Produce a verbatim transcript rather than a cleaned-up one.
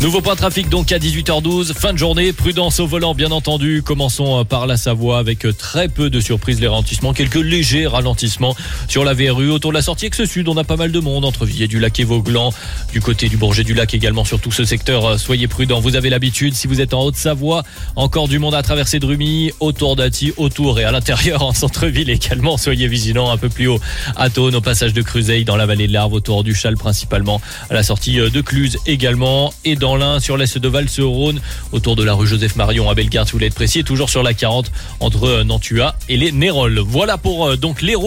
Nouveau point de trafic donc à dix-huit heures douze, fin de journée, prudence au volant bien entendu. Commençons par la Savoie avec très peu de surprises, les ralentissements, quelques légers ralentissements sur la V R U. Autour de la sortie Aix-Sud, on a pas mal de monde entre Villers-du-Lac et Vauglan, du côté du Bourget-du-Lac également sur tout ce secteur. Soyez prudents, vous avez l'habitude. Si vous êtes en Haute-Savoie, encore du monde à traverser de Rumilly, autour d'Aty, autour et à l'intérieur en centre-ville également. Soyez vigilants un peu plus haut à Thônes, au passage de Cruzeil, dans la vallée de l'Arve, autour du Châle principalement, à la sortie de Cluse également, et dans l'Ain, sur l'est de Val-sur-Rhône, autour de la rue Joseph-Marion à Bellegarde, si vous voulez être précis, et toujours sur la quarante entre Nantua et les Néroles. Voilà pour euh, donc les routes.